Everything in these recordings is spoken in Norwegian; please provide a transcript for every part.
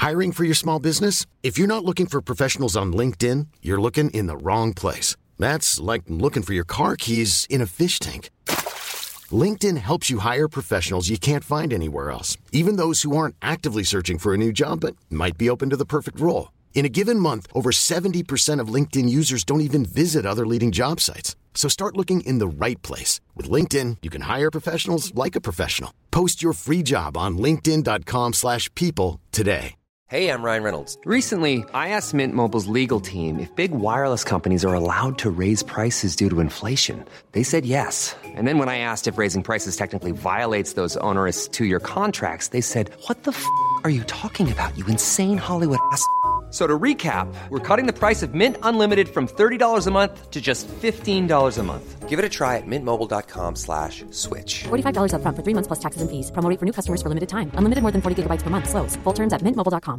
Hiring for your small business? If you're not looking for professionals on LinkedIn, you're looking in the wrong place. That's like looking for your car keys in a fish tank. LinkedIn helps you hire professionals you can't find anywhere else, even those who aren't actively searching for a new job but might be open to the perfect role. In a given month, over 70% of LinkedIn users don't even visit other leading job sites. So start looking in the right place. With LinkedIn, you can hire professionals like a professional. Post your free job on linkedin.com/people today. Hey, I'm Ryan Reynolds. Recently, I asked Mint Mobile's legal team if big wireless companies are allowed to raise prices due to inflation. They said yes. And then when I asked if raising prices technically violates those onerous two-year contracts, they said, "What the f*** are you talking about, you insane Hollywood ass?" So to recap, we're cutting the price of Mint Unlimited from $30 a month to just $15 a month. Give it a try at mintmobile.com/switch. $45 up front for 3 months plus taxes and fees. Promo rate for new customers for limited time. Unlimited more than 40 gigabytes per month. Slows full terms at mintmobile.com.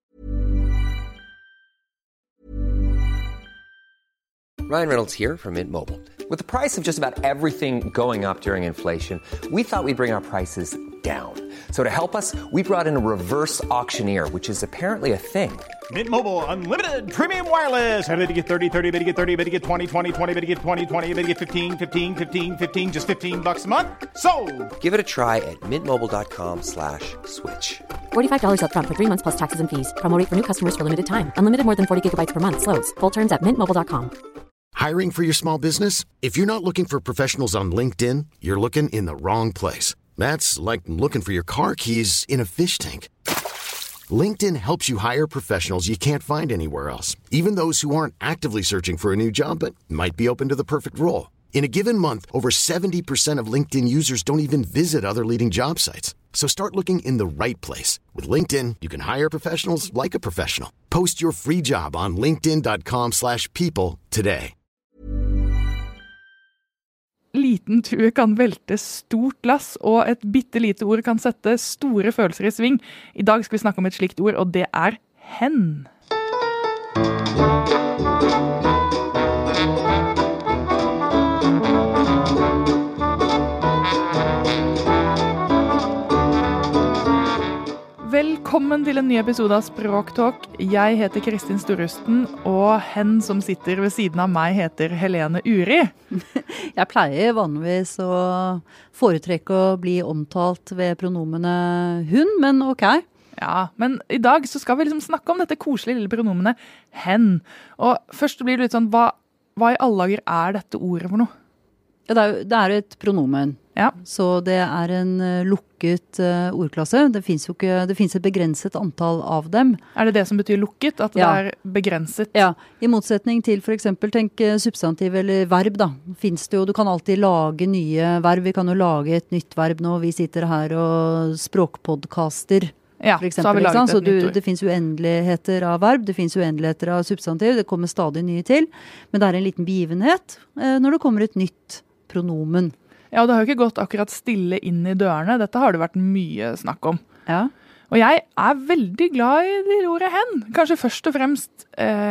Ryan Reynolds here from Mint Mobile. With the price of just about everything going up during inflation, we thought we'd bring our prices down. So to help us, we brought in a reverse auctioneer, which is apparently a thing. Mint Mobile Unlimited Premium Wireless. How to get 30, 30, bit to get 30, bit to get 20, 20, 20, bit to get 20, 20, bit to get 15, 15, 15, 15, just $15 a month? Sold! Give it a try at mintmobile.com/switch. $45 up front for 3 months plus taxes and fees. Promo rate for new customers for limited time. Unlimited more than 40 gigabytes per month. Slows full terms at mintmobile.com. Hiring for your small business? If you're not looking for professionals on LinkedIn, you're looking in the wrong place. That's like looking for your car keys in a fish tank. LinkedIn helps you hire professionals you can't find anywhere else, even those who aren't actively searching for a new job but might be open to the perfect role. In a given month, over 70% of LinkedIn users don't even visit other leading job sites. So start looking in the right place. With LinkedIn, you can hire professionals like a professional. Post your free job on linkedin.com/people today. Liten tue kan velte stort lass, og et bittelite ord kan sette store følelser i sving. I dag skal vi snakke om et slikt ord, og det er hen. Velkommen til en ny episode av Språktalk. Jeg heter Kristin Storrusten, og hen som sitter ved siden av meg heter Helene Uri. Jeg pleier vanligvis å foretrekke å bli omtalt ved pronomene hun, men ok. Ja, men i dag så skal vi liksom snakke om dette koselige lille pronomenet hen. Og først blir det litt sånn, hva i alle dager er dette ordet for noe? Ja, det er et pronomen. Ja. Så det er en lukket ordklasse. Det finnes et begrenset antall av dem. Er det det som betyr lukket, at det er begrenset? Ja, i motsetning til for eksempel, tenk substantiv eller verb da. Finnes det jo, du kan alltid lage nye verb. Vi kan jo lage et nytt verb nå. Vi sitter her og språkpodcaster. Ja, for eksempel, så har vi laget et nytt ord. Det finnes uendeligheter av verb, det finnes uendeligheter av substantiv, det kommer stadig nye til. Men det er en liten begivenhet når det kommer et nytt pronomen. Ja, og det har jo ikke gått akkurat stille inn i dørene. Dette har det vært mye snakk om. Ja. Og jeg er veldig glad i det ordet hen. Kanskje først og fremst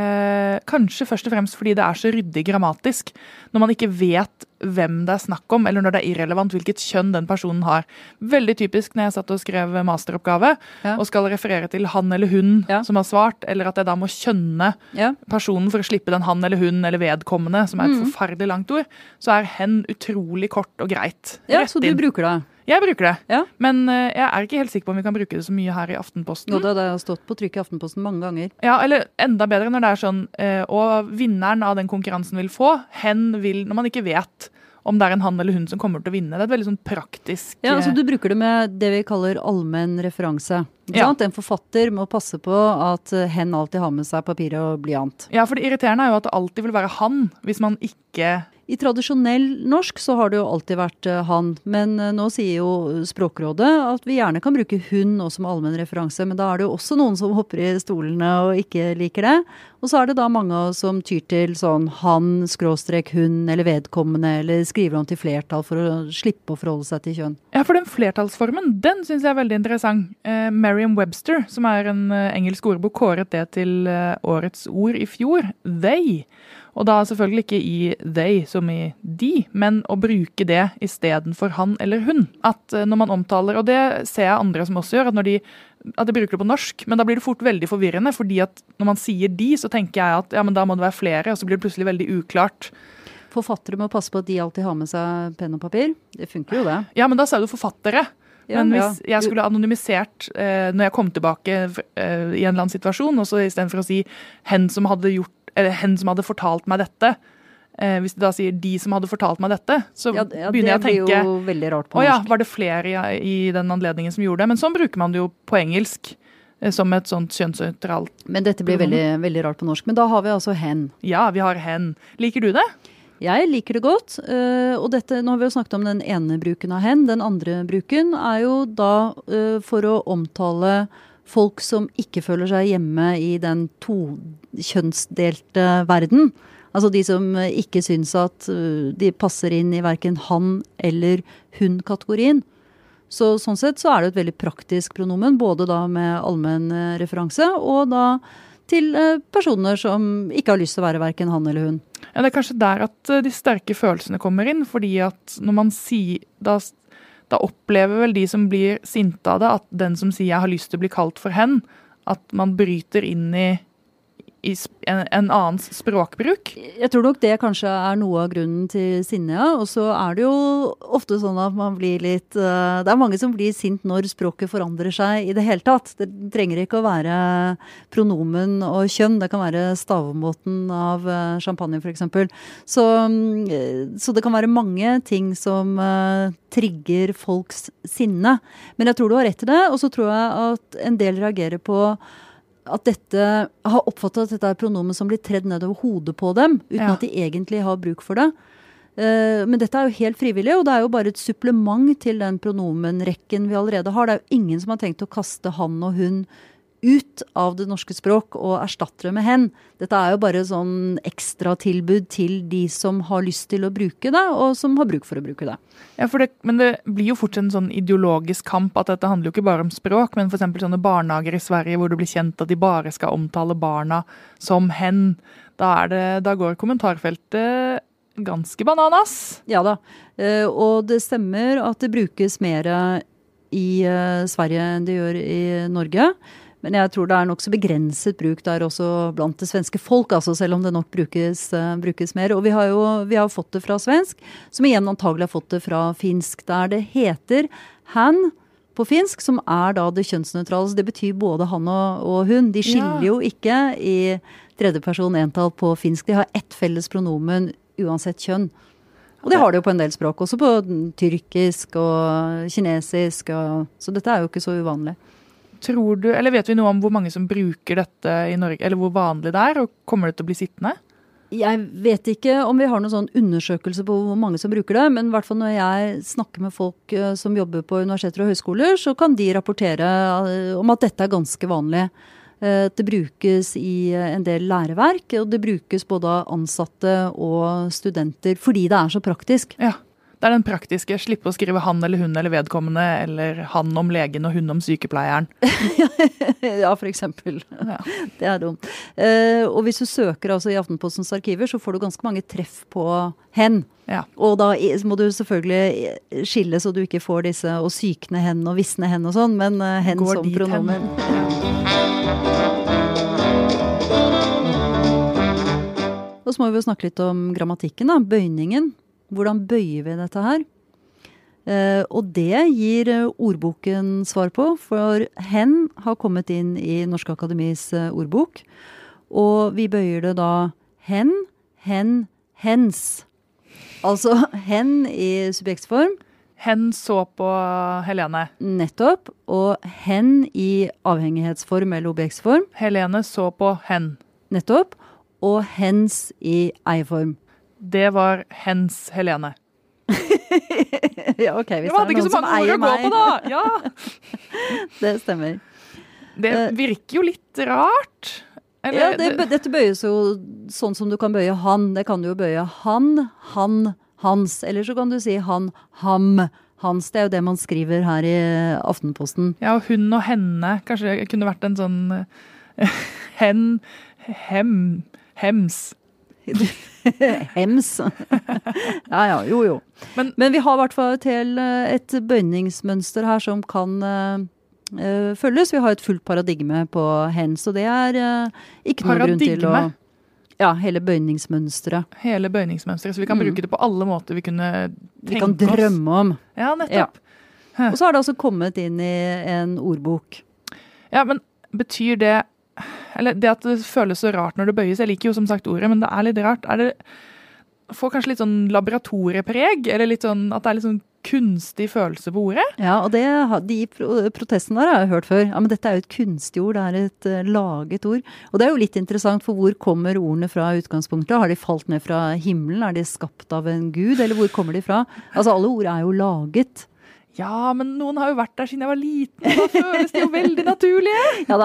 fordi det er så ryddig grammatisk. Når man ikke vet hvem det er snakk om, eller når det er irrelevant hvilket kjønn den personen har. Veldig typisk når jeg satt og skrev masteroppgave, og skal referere til han eller hun som har svart, eller at jeg da må kjønne personen for å slippe den han eller hun eller vedkommende, som er et forferdelig langt ord, så er hen utrolig kort og greit. Ja, så du bruker det? Jeg bruker det, men jeg er ikke helt sikker på om vi kan bruke det så mye her i Aftenposten. Jo, det har stått på trykk i Aftenposten mange ganger. Ja, eller enda bedre når det er sånn, og vinneren av den konkurransen vil få, hen vil, når man ikke vet om det er en han eller hun som kommer til å vinne. Det er et veldig sånn praktisk... Ja, altså du bruker det med det vi kaller allmenn referanse. En forfatter må passe på at hen alltid har med seg papir og blyant. Ja, for det irriterende er jo at det alltid vil være han, hvis man ikke... I tradisjonell norsk så har det jo alltid vært han, men nå sier jo Språkrådet at vi gjerne kan bruke hun også som allmenn referanse, men da er det jo også noen som hopper i stolene og ikke liker det. Og så er det da mange som tyr til sånn han, skråstrek, hun eller vedkommende, eller skriver om til flertall for å slippe å forholde seg til kjønn. Ja, for den flertallsformen, den synes jeg er veldig interessant. Merriam-Webster, som er en engelsk ordbok, kåret det til årets ord i fjor, they. Og da selvfølgelig ikke i they som i de, men å bruke det i stedet for han eller hun. At når man omtaler, og det ser jeg andre som også gjør, at de bruker det på norsk, men da blir det fort veldig forvirrende, fordi at når man sier de, så tenker jeg at ja, men da må det være flere, og så blir det plutselig veldig uklart. Forfattere må passe på at de alltid har med seg penn og papir. Det funker jo det. Ja, men da sa du forfattere. Men hvis jeg skulle anonymisert når jeg kom tilbake i en eller annen situasjon, og så i stedet for å si hen som hadde fortalt meg dette, hvis de da sier de som hadde fortalt meg dette, så begynner jeg å tenke, det blir jo veldig rart på norsk. Ja, var det flere i den anledningen som gjorde det? Men sånn bruker man det jo på engelsk, som et sånt kjønnsnøytralt. Men dette blir veldig, veldig rart på norsk. Men da har vi altså hen. Ja, vi har hen. Liker du det? Jeg liker det godt, og dette, nå har vi jo snakket om den ene bruken av hen. Den andre bruken er jo da for å omtale folk som ikke føler seg hjemme i den tokjønnsdelte verden. Altså de som ikke synes at de passer inn i hverken han eller hun-kategorien. Så sånn sett så er det et veldig praktisk pronomen, både da med allmenn referanse, og da til personer som ikke har lyst til å være hverken han eller hun. Ja, det er kanskje der at de sterke følelsene kommer inn, fordi at når man sier, da opplever vel de som blir sinte av det, at den som sier jeg har lyst til å bli kalt for hen, at man bryter inn i en annens språkbruk. Jeg tror nok det kanskje er noe av grunnen til sinne, ja. Og så er det jo ofte sånn at man blir litt, det er mange som blir sint når språket forandrer seg i det hele tatt. Det trenger ikke å være pronomen og kjønn, det kan være stavemåten av champagne for eksempel. Så det kan være mange ting som trigger folks sinne. Men jeg tror du har rett i det, og så tror jeg at en del reagerer på at dette har oppfattet at dette er pronomen som blir tredd nedover hodet på dem, uten at de egentlig har bruk for det. Men dette er jo helt frivillig, og det er jo bare et supplement til den pronomenrekken vi allerede har. Det er jo ingen som har tenkt å kaste han og hun ut av det norske språk og erstatte det med hen. Dette er jo bare sånn ekstra tilbud til de som har lyst til å bruke det, og som har bruk for å bruke det. Ja, men det blir jo fort en sånn ideologisk kamp at dette handler jo ikke bare om språk, men for eksempel sånne barnehager i Sverige hvor det blir kjent at de bare skal omtale barna som hen. Da går kommentarfeltet ganske bananas. Ja da, og det stemmer at det brukes mer i Sverige enn det gjør i Norge. Men jeg tror det er nok så begrenset bruk der også blant det svenske folk, altså selv om det nok brukes mer. Og vi har fått det fra svensk, som igjen antagelig har fått det fra finsk, der det heter han på finsk, som er da det kjønnsneutrale. Så det betyr både han og hun. De skiller jo ikke i tredje person entall på finsk. De har ett felles pronomen uansett kjønn. Og det har de jo på en del språk, også på tyrkisk og kinesisk, så dette er jo ikke så uvanlig. Tror du, eller vet vi noe om hvor mange som bruker dette i Norge, eller hvor vanlig det er, og kommer det til å bli sittende? Jeg vet ikke om vi har noen sånn undersøkelse på hvor mange som bruker det, men i hvert fall når jeg snakker med folk som jobber på universiteter og høyskoler, så kan de rapportere om at dette er ganske vanlig. Det brukes i en del læreverk, og det brukes både av ansatte og studenter, fordi det er så praktisk. Ja. Det er den praktiske, slippe å skrive han eller hun eller vedkommende, eller han om legen og hun om sykepleieren. Ja, for eksempel. Ja. Det er dumt. Og hvis du søker altså i Aftenpostens arkiver, så får du ganske mange treff på hen. Ja. Og da må du selvfølgelig skille så du ikke får disse og sykne hen og visne hen og sånn, men hen går som pronomen. Og så må vi jo snakke litt om grammatikken da, bøyningen. Hvordan bøyer vi dette her? Og det gir ordboken svar på, for hen har kommet inn i Norsk Akademis ordbok. Og vi bøyer det da hen, hens. Altså hen i subjektsform. Hen så på Helene. Nettopp. Og hen i avhengighetsform eller objektsform. Helene så på hen. Nettopp. Og hens i eierform. Det var hens Helene. Ja, ok. Hvis det er noen som eier meg. På, da. Ja. Det stemmer. Det virker jo litt rart. Eller, ja, dette bøyes jo sånn som du kan bøye han. Det kan du jo bøye han, hans. Eller så kan du si han, ham, hans. Det er jo det man skriver her i Aftenposten. Ja, og hun og henne. Kanskje det kunne vært en sånn hen, hems. Hems. Ja, jo. Men vi har I hvert fall et bøyningsmønster her som kan følges. Vi har et fullt paradigme på hens, og det ikke noe grunn til å... Ja, hele bøyningsmønstret. Hele bøyningsmønstret, så vi kan bruke det på alle måter vi kunne tenke oss. Vi kan drømme om. Ja, nettopp. Ja. Og så har det altså kommet inn I en ordbok. Ja, men betyr det, eller det at det føles så rart når det bøyes, jeg liker jo som sagt ordet, men det litt rart. Får kanskje litt sånn laboratoriepreg, eller litt sånn, at det litt sånn kunstig følelse på ordet? Ja, og de protestene der har jeg hørt før. Ja, men dette jo et kunstig ord, det et laget ord. Og det jo litt interessant, for hvor kommer ordene fra utgangspunktet? Har de falt ned fra himmelen? De skapt av en gud? Eller hvor kommer de fra? Altså, alle ord jo laget. Ja, men noen har jo vært der siden jeg var liten, og da føles de jo veldig naturlige. Ja,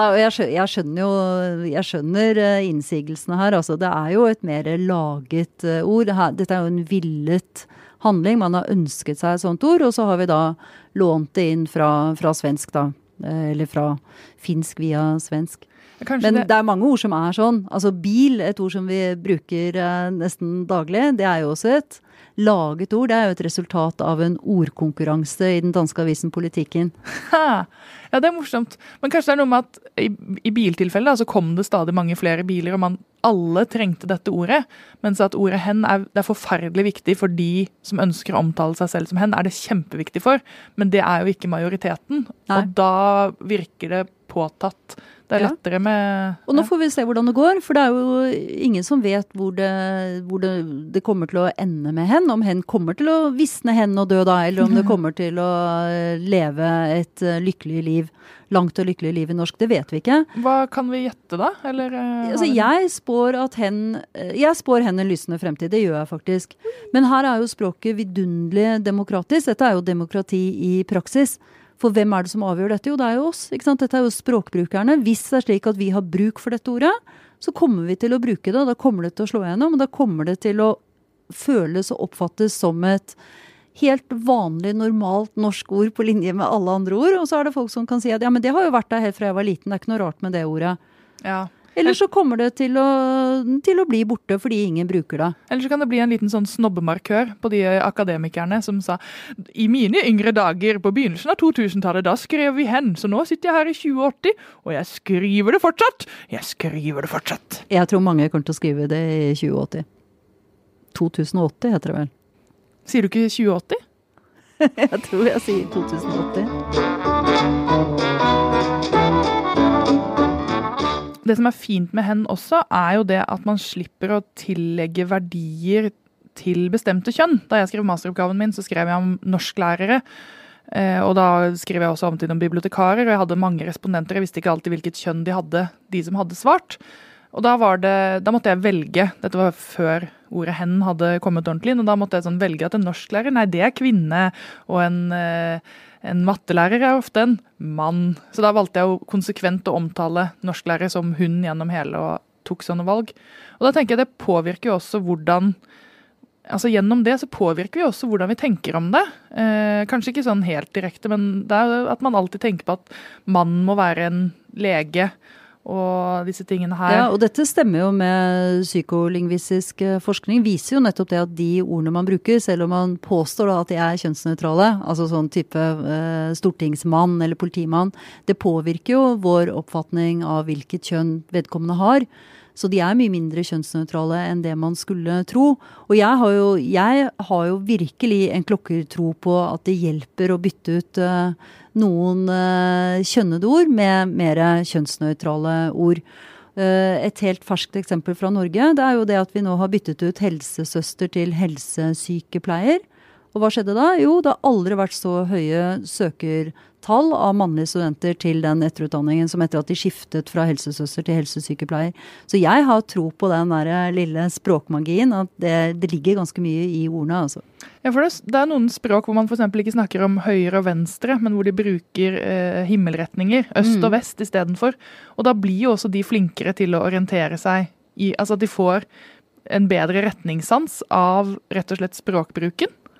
jeg skjønner innsigelsene her. Altså, det jo et mer laget ord. Dette jo en villet handling. Man har ønsket seg et sånt ord, og så har vi da lånt det inn fra svensk da. Eller fra finsk via svensk. Men det mange ord som sånn. Altså bil, et ord som vi bruker nesten daglig, det jo også et laget ord. Det jo et resultat av en ordkonkurranse I den danske avisen Politikken. Ja, det morsomt. Men kanskje det noe med at I biltilfellet så kom det stadig mange flere biler, og alle trengte dette ordet, mens at ordet hen det forferdelig viktig for de som ønsker å omtale seg selv som hen, det kjempeviktig for, men det jo ikke majoriteten. Nei. Og da virker det påtatt. Det lettere med... Og nå får vi se hvordan det går, for det jo ingen som vet hvor det kommer til å ende med hen, om hen kommer til å visne hen og dø da, eller om det kommer til å leve et lykkelig liv, langt og lykkelig liv I norsk, det vet vi ikke. Hva kan vi gjette da? Eller, altså, jeg spår hen en lysende fremtid, det gjør jeg faktisk. Men her jo språket vidunderlig demokratisk, dette jo demokrati I praksis. For hvem det som avgjør dette? Jo, det jo oss, ikke sant? Dette jo språkbrukerne. Hvis det slik at vi har bruk for dette ordet, så kommer vi til å bruke det, og da kommer det til å slå gjennom, og da kommer det til å føles og oppfattes som et helt vanlig, normalt norsk ord på linje med alle andre ord, og så det folk som kan si at ja, men det har jo vært der helt fra jeg var liten, det ikke noe rart med det ordet. Ja. Eller så kommer det til å bli borte fordi ingen bruker det. Eller så kan det bli en liten sånn snobbemarkør på de akademikerne som sa I mine yngre dager på begynnelsen av 2000-tallet, da skrev vi hen, så nå sitter jeg her I 2080, og jeg skriver det fortsatt. Jeg tror mange kommer til å skrive det I 2080. 2080 heter det vel. Sier du ikke 2080? Jeg tror jeg sier 2080. Det som fint med hen også, jo det at man slipper å tillegge verdier til bestemte kjønn. Da jeg skrev masteroppgaven min, så skrev jeg om norsklærere, og da skrev jeg også om til noen bibliotekarer, og jeg hadde mange respondenter, jeg visste ikke alltid hvilket kjønn de som hadde svart. Og da måtte jeg velge, dette var før ordet hen hadde kommet ordentlig inn, og da måtte jeg sånn velge at en norsklærer, nei, det kvinne, og en mattelærer ofte en mann. Så da valgte jeg jo konsekvent å omtale norsklærer som hun gjennom hele og tok sånne valg. Og da tenker jeg det påvirker jo også hvordan, altså gjennom det så påvirker vi også hvordan vi tenker om det. Kanskje ikke sånn helt direkte, men det at man alltid tenker på at mannen må være en lege, og disse tingene her. Ja, og dette stemmer jo med psykolingvistisk forskning, viser jo nettopp det at de ordene man bruker, selv om man påstår da at de kjønnsneutrale, altså sånn type stortingsmann eller politimann, det påvirker jo vår oppfatning av hvilket kjønn vedkommende har. Så de mye mindre kjønnsneutrale enn det man skulle tro. Og jeg har jo virkelig en klokkertro på at det hjelper å bytte ut noen kjønnede ord med mer kjønnsneutrale ord. Et helt ferskt eksempel fra Norge, det jo det at vi nå har byttet ut helsesøster til helsesykepleier. Og hva skjedde da? Jo, det har aldri vært så høye søkertall av mannlige studenter til den etterutdanningen som etter at de skiftet fra helsesøster til helsesykepleier. Så jeg har tro på den der lille språkmagien, at det ligger ganske mye I ordene, altså. Ja, for det noen språk hvor man for eksempel ikke snakker om høyre og venstre, men hvor de bruker himmelretninger, øst og vest I stedet for. Og da blir jo også de flinkere til å orientere seg I, altså at de får en bedre retningssans av rett og slett språkbruken.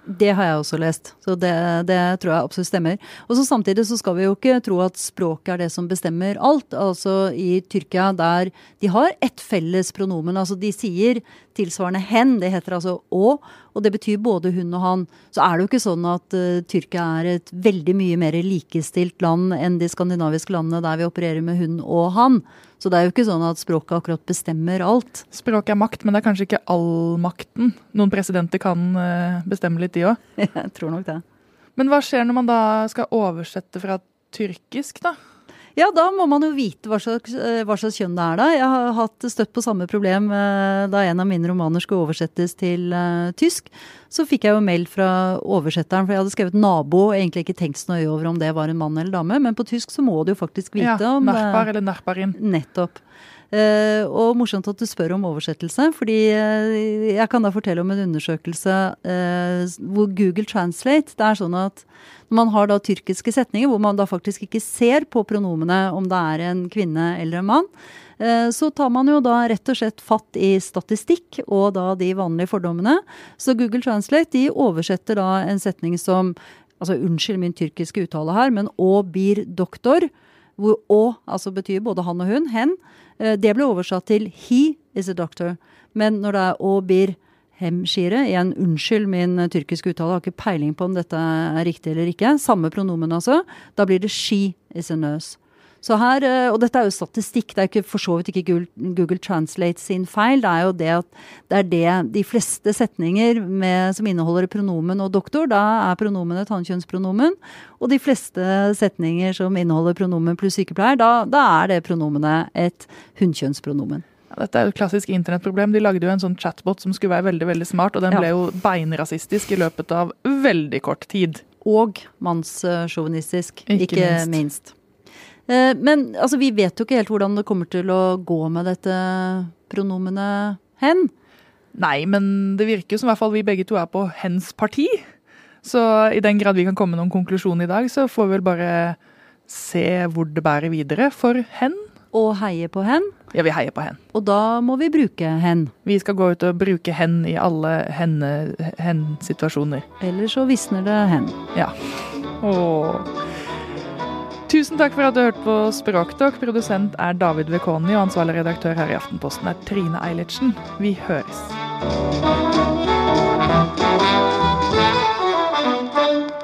Det har jeg også lest, så det tror jeg absolutt stemmer. Og så samtidig så skal vi jo ikke tro at språket det som bestemmer alt. Altså i Tyrkia der de har et felles pronomen, altså de sier tilsvarende hen, det heter altså å, og det betyr både hun og han. Så det jo ikke sånn at Tyrkia et veldig mye mer likestilt land enn de skandinaviske landene der vi opererer med hun og han. Så det jo ikke sånn at språket akkurat bestemmer alt. Språket makt, men det kanskje ikke all makten. Noen presidenter kan bestemme litt de også. Jeg tror nok det. Men hva skjer når man da skal oversette fra tyrkisk da? Ja, da må man jo vite hva slags kjønn det da. Jeg har hatt støtt på samme problem da en av mine romaner skulle oversettes til tysk. Så fikk jeg jo mail fra oversetteren, for jeg hadde skrevet nabo, og egentlig ikke tenkt så nøye over om det var en mann eller dame, men på tysk så må du jo faktisk vite om det. Nachbar eller nachbarin. Nettopp. Og morsomt at du spør om oversettelse, fordi jeg kan da fortelle om en undersøkelse hvor Google Translate, det sånn at når man har da tyrkiske setninger, hvor man da faktisk ikke ser på pronomene om det en kvinne eller en mann, så tar man jo da rett og slett fatt i statistikk og da de vanlige fordommene. Så Google Translate, de oversetter da en setning som, altså unnskyld min tyrkiske uttale her, men å bir doktor, hvor å altså betyr både han og hun, hen, det ble oversatt til he is a doctor. Men når det å bir hemshire, igjen unnskyld min tyrkiske uttale, har ikke peiling på om dette riktig eller ikke, samme pronomen altså, da blir det she is a nurse. Så her, og dette jo statistikk, det ikke for så vidt ikke Google Translate sin feil, det jo det at det de fleste setninger som inneholder pronomen og doktor, da pronomen et hannkjønnspronomen, og de fleste setninger som inneholder pronomen pluss sykepleier, da det pronomenet et hunnkjønnspronomen. Ja, dette jo et klassisk internettproblem. De lagde jo en sånn chatbot som skulle være veldig, veldig smart, og den ble jo beinrasistisk i løpet av veldig kort tid. Og mannssjåvinistisk, ikke minst. Men altså, vi vet jo ikke helt hvordan det kommer til å gå med dette pronomenet hen. Nei, men det virker jo som i hvert fall vi begge to på hens parti. Så i den grad vi kan komme med noen konklusjon i dag, så får vi vel bare se hvor det bærer videre for hen. Og heie på hen. Ja, vi heier på hen. Og da må vi bruke hen. Vi skal gå ut og bruke hen i alle hen-situasjoner. Eller så visner det hen. Ja. Tusen takk for at du hørte på Språktalk. Produsent David Vekoni, og ansvarlig redaktør her i Aftenposten Trine Eilertsen. Vi høres.